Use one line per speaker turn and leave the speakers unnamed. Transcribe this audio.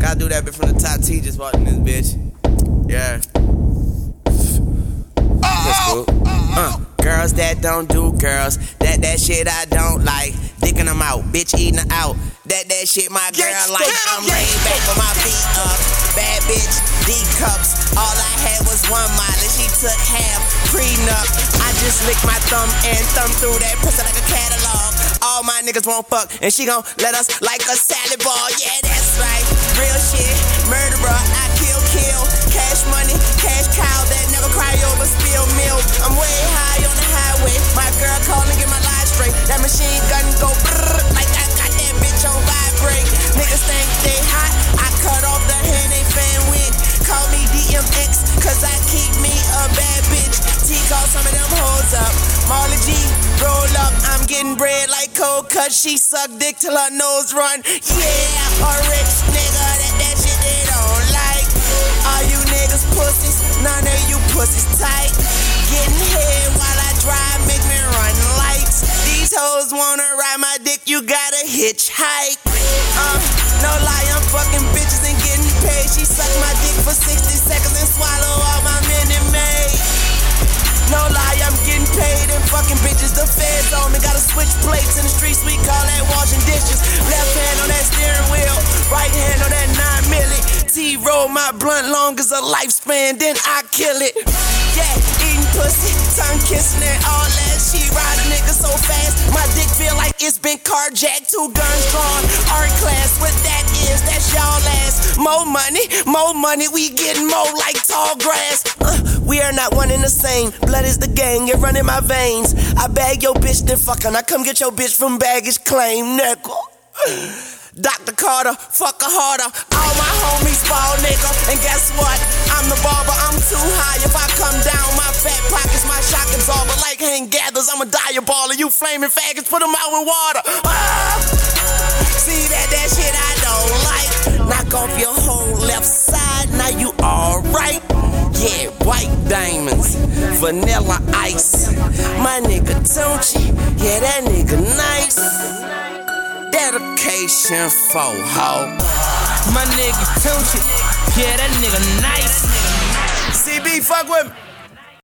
Gotta do that bit from the top. T just walked in this bitch. Yeah. That's cool. Girls that don't do girls. That shit I don't like. Dicking them out, bitch eating her out. That shit my girl like. I'm laid back with my feet up. Bad bitch, D cups. All I had was one mile and she took half. Prenup. I just licked my thumb and thumb through that pussy like a catalog. All my niggas won't fuck and she gon' let us like a salad ball. Yeah, that's right. Real shit. Murderer. I kill. Cash money, cash cow that never cry over spill milk. I'm way high on the highway. My girl call and get my life straight. That machine gun go brrr, like I got that bitch on vibrate. Niggas think they hot. I cut off the hand they fan with. Call me DMX, cause I keep me a bad bitch. T call some of them hoes up. Marley G, roll up. I'm getting bread like cold cut. She suck dick till her nose run. Yeah, a rich nigga, that shit they don't like. All you niggas pussies, none of you pussies tight. Getting head while I drive, make me run lights. These hoes wanna ride my dick, you gotta hitchhike. No lie, I'm fucking bitches and getting paid. She sucked my dick for 60 seconds and swallow all my Minute Maid. No lie, I'm getting paid and fucking bitches. The feds on me, gotta switch plates in the streets. We call that washing dishes. Left hand on that steering wheel, right hand on that 9 milli. T roll my blunt long as a lifespan, then I kill it. Yeah, eating pussy, tongue kissing and all that. She ride a nigga so fast, my dick feel like it's been carjacked. 2 guns drawn, art class. What that is, that's y'all ass. More money, we getting more like tall grass. We are not one and the same. Blood is the gang, it run in my veins. I bag your bitch, then fuckin'. I come get your bitch from baggage claim, nigga. Dr. Carter, fuck her harder. All my homies fall, nigga. And guess what? I'm the barber, I'm too high. If I come down, my fat pockets, my shock absorber. Like hand gathers, I'm a diaballer. You flaming faggots, put them out with water. See that shit I don't like. Knock off your whole left side, now you alright. Yeah, white diamonds, vanilla ice. My nigga Tunchi, yeah, that nigga nice. Dedication for hoe.
My nigga Tunchi, yeah, that nigga nice.
CB, fuck with me.